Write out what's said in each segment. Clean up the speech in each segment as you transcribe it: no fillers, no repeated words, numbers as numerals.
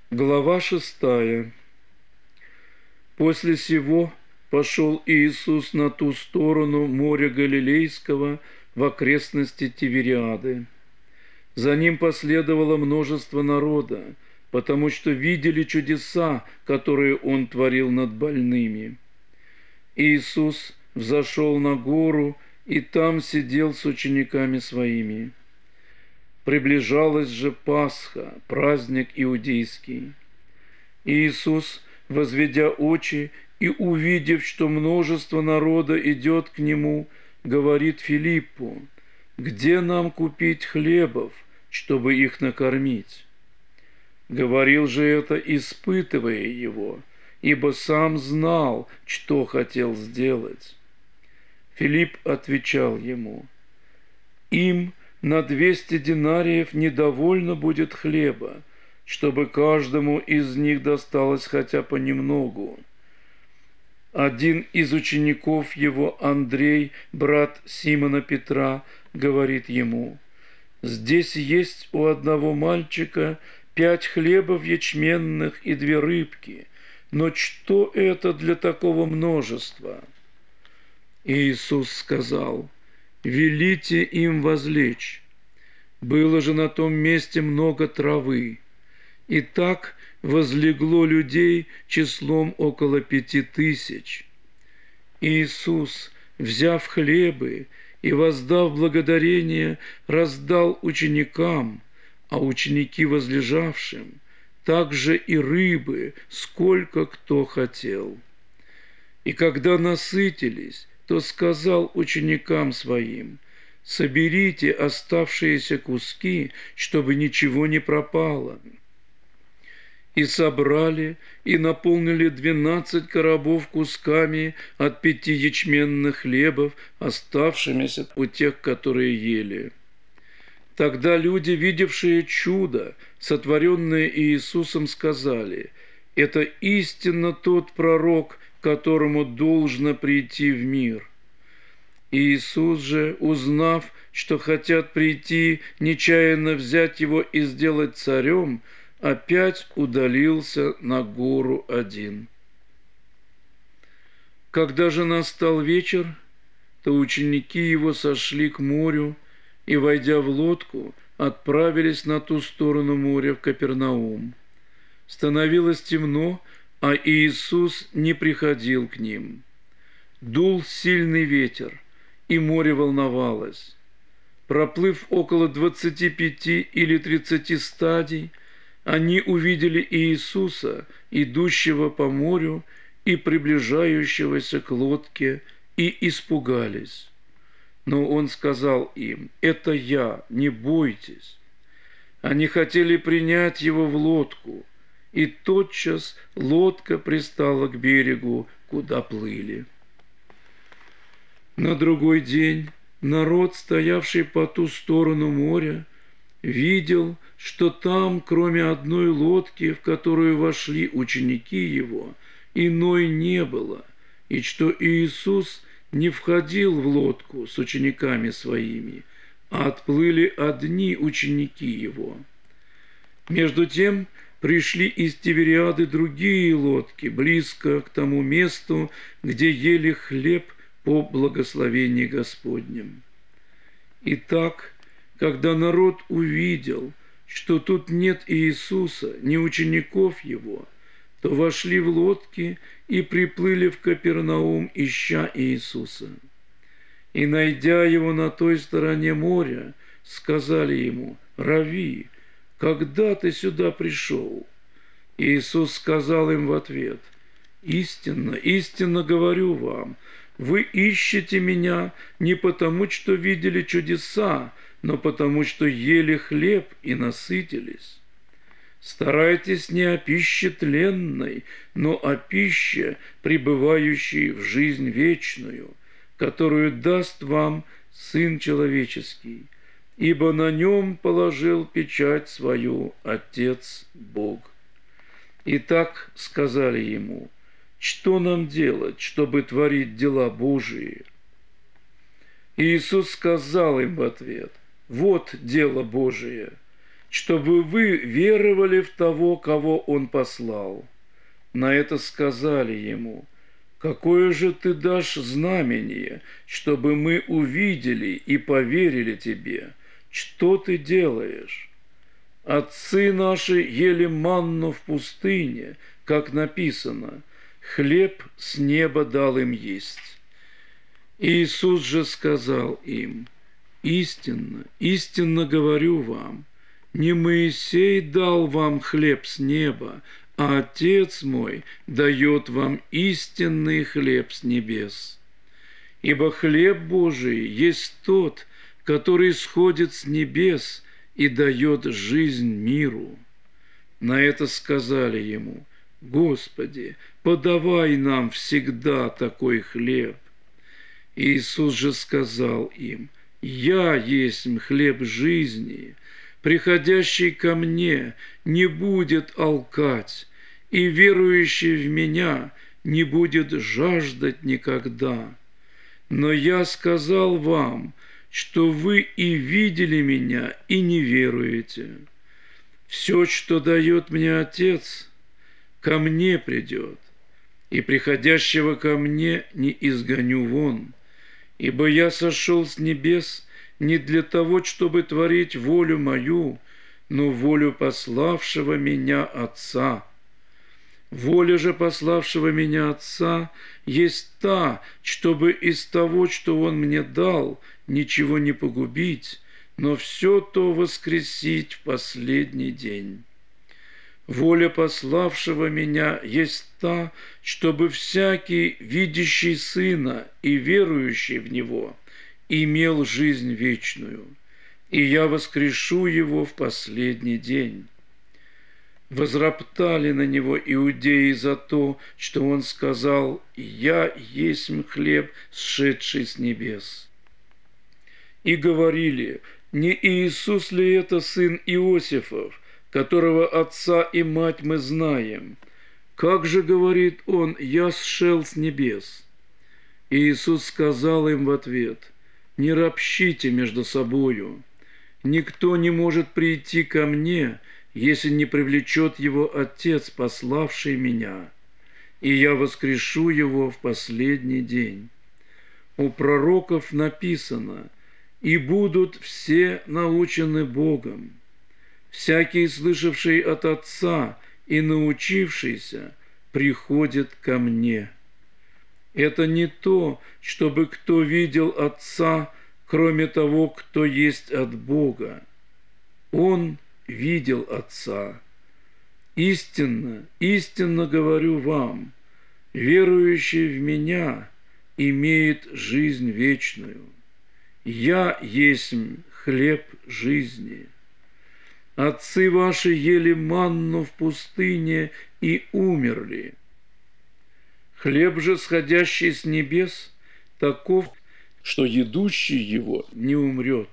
Глава 6. После сего пошел Иисус на ту сторону моря Галилейского в окрестности Тивериады. За ним последовало множество народа, потому что видели чудеса, которые он творил над больными. Иисус взошел на гору и там сидел с учениками своими. Приближалась же Пасха, праздник иудейский. Иисус, возведя очи и увидев, что множество народа идет к Нему, говорит Филиппу: «Где нам купить хлебов, чтобы их накормить?» Говорил же это, испытывая Его, ибо сам знал, что хотел сделать. Филипп отвечал Ему: «Им на 200 динариев недовольно будет хлеба, чтобы каждому из них досталось хотя понемногу». Один из учеников его, Андрей, брат Симона Петра, говорит ему: «Здесь есть у одного мальчика 5 хлебов ячменных и 2 рыбки, но что это для такого множества?» Иисус сказал: «Велите им возлечь». Было же на том месте много травы. И так возлегло людей числом около 5000. Иисус, взяв хлебы и воздав благодарение, раздал ученикам, а ученики возлежавшим, также и рыбы, сколько кто хотел. И когда насытились, то сказал ученикам своим: «Соберите оставшиеся куски, чтобы ничего не пропало». И собрали, и наполнили 12 коробов кусками от 5 ячменных хлебов, оставшимися у тех, которые ели. Тогда люди, видевшие чудо, сотворенное Иисусом, сказали: «Это истинно тот пророк, которому должно прийти в мир». Иисус же, узнав, что хотят прийти, нечаянно взять его и сделать царем, опять удалился на гору один. Когда же настал вечер, то ученики его сошли к морю и, войдя в лодку, отправились на ту сторону моря в Капернаум. Становилось темно, а Иисус не приходил к ним. Дул сильный ветер, и море волновалось. Проплыв около 25 или 30 стадий, они увидели Иисуса, идущего по морю и приближающегося к лодке, и испугались. Но Он сказал им: «Это Я, не бойтесь». Они хотели принять Его в лодку, и тотчас лодка пристала к берегу, куда плыли. На другой день народ, стоявший по ту сторону моря, видел, что там, кроме одной лодки, в которую вошли ученики Его, иной не было, и что Иисус не входил в лодку с учениками Своими, а отплыли одни ученики Его. Между тем пришли из Тивериады другие лодки, близко к тому месту, где ели хлеб по благословении Господнем. Итак, когда народ увидел, что тут нет Иисуса, ни учеников Его, то вошли в лодки и приплыли в Капернаум, ища Иисуса. И, найдя Его на той стороне моря, сказали Ему: «Рави, когда ты сюда пришел?» Иисус сказал им в ответ: «Истинно, истинно говорю вам, вы ищете Меня не потому, что видели чудеса, но потому, что ели хлеб и насытились. Старайтесь не о пище тленной, но о пище, пребывающей в жизнь вечную, которую даст вам Сын Человеческий, ибо на Нем положил печать свою Отец Бог». Итак, сказали Ему: «Что нам делать, чтобы творить дела Божии?» Иисус сказал им в ответ: «Вот дело Божие, чтобы вы веровали в того, кого Он послал». На это сказали ему: «Какое же ты дашь знамение, чтобы мы увидели и поверили тебе? Что ты делаешь? Отцы наши ели манну в пустыне, как написано: хлеб с неба дал им есть». Иисус же сказал им: «Истинно, истинно говорю вам, не Моисей дал вам хлеб с неба, а Отец мой дает вам истинный хлеб с небес. Ибо хлеб Божий есть тот, который сходит с небес и дает жизнь миру». На это сказали ему: «Господи, подавай нам всегда такой хлеб». Иисус же сказал им: «Я есть хлеб жизни, приходящий ко мне не будет алкать, и верующий в меня не будет жаждать никогда. Но я сказал вам, что вы и видели меня, и не веруете. Все, что дает мне Отец, ко мне придет, и приходящего ко мне не изгоню вон. Ибо я сошел с небес не для того, чтобы творить волю мою, но волю пославшего меня Отца. Воля же пославшего меня Отца есть та, чтобы из того, что Он мне дал, ничего не погубить, но все то воскресить в последний день. Воля пославшего меня есть та, чтобы всякий, видящий Сына и верующий в Него, имел жизнь вечную, и я воскрешу его в последний день». Возроптали на него иудеи за то, что он сказал: «Я есть хлеб, сшедший с небес». И говорили: «Не Иисус ли это сын Иосифов, которого отца и мать мы знаем? Как же, говорит он, я сшел с небес?» И Иисус сказал им в ответ: «Не ропщите между собою. Никто не может прийти ко мне, если не привлечет его Отец, пославший меня, и я воскрешу его в последний день. У пророков написано: и будут все научены Богом. Всякий, слышавший от Отца и научившийся, приходит ко мне. Это не то, чтобы кто видел Отца, кроме того, кто есть от Бога. Он видел Отца. Истинно, истинно говорю вам, верующий в Меня имеет жизнь вечную. Я есть хлеб жизни. Отцы ваши ели манну в пустыне и умерли. Хлеб же, сходящий с небес, таков, что едущий его не умрет.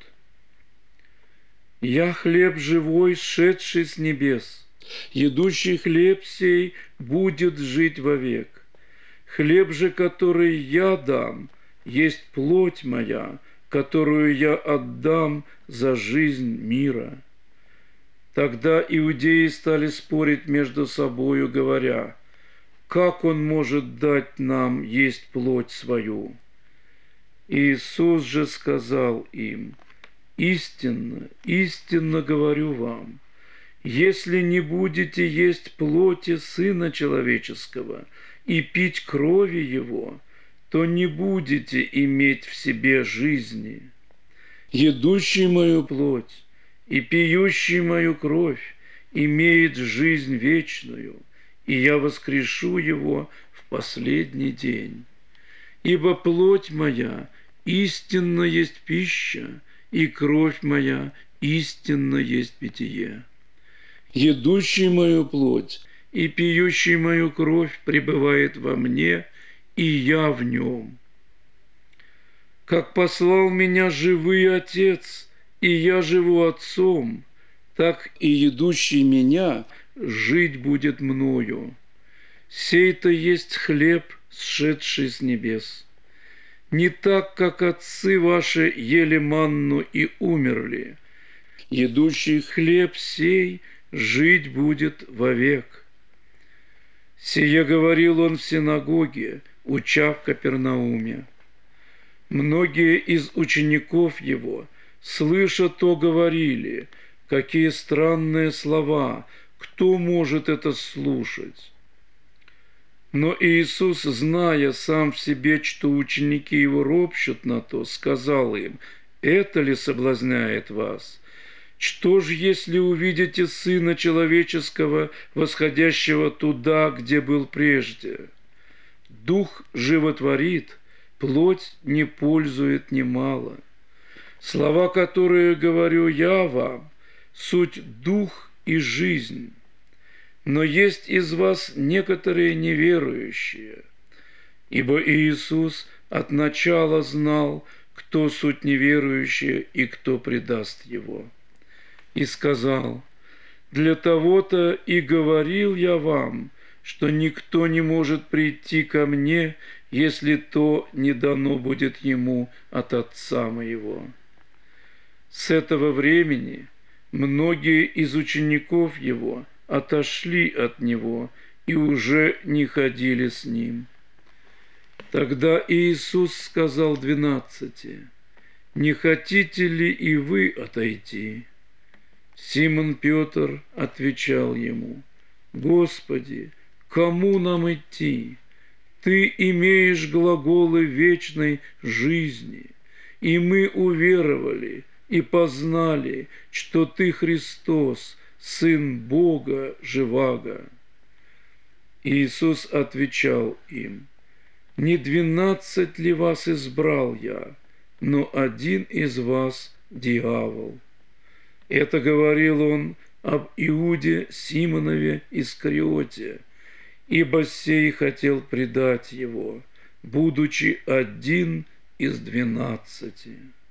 Я хлеб живой, сшедший с небес. Едущий хлеб сей будет жить вовек. Хлеб же, который я дам, есть плоть моя, которую я отдам за жизнь мира». Тогда иудеи стали спорить между собою, говоря: «Как он может дать нам есть плоть свою?» Иисус же сказал им: «Истинно, истинно говорю вам, если не будете есть плоти Сына Человеческого и пить крови Его, то не будете иметь в себе жизни. Едущий мою плоть и пьющий мою кровь имеет жизнь вечную, и я воскрешу его в последний день. Ибо плоть моя истинно есть пища, и кровь моя истинно есть питье. Едущий мою плоть и пьющий мою кровь пребывает во мне, и я в нем. Как послал меня живый Отец, и я живу Отцом, так и едущий меня жить будет мною. Сей-то есть хлеб, сшедший с небес. Не так, как отцы ваши ели манну и умерли. едущий хлеб сей жить будет вовек». Сие говорил он в синагоге, уча в Капернауме. Многие из учеников его, слыша то, говорили: «Какие странные слова! Кто может это слушать?» Но Иисус, зная сам в себе, что ученики его ропщут на то, сказал им: «Это ли соблазняет вас? Что ж, если увидите Сына Человеческого, восходящего туда, где был прежде? Дух животворит, плоть не пользует немало. Слова, которые говорю я вам, суть дух и жизнь. Но есть из вас некоторые неверующие». Ибо Иисус от начала знал, кто суть неверующие и кто предаст Его. И сказал: «Для того-то и говорил я вам, что никто не может прийти ко мне, если то не дано будет ему от Отца моего». С этого времени многие из учеников Его отошли от Него и уже не ходили с Ним. Тогда Иисус сказал 12: «Не хотите ли и вы отойти?» Симон Петр отвечал Ему: «Господи, кому нам идти? Ты имеешь глаголы вечной жизни, и мы уверовали и познали, что Ты Христос, Сын Бога живаго». Иисус отвечал им: «Не 12 ли вас избрал я, но один из вас дьявол». Это говорил он об Иуде Симонове Искариоте, ибо сей хотел предать его, будучи один из 12.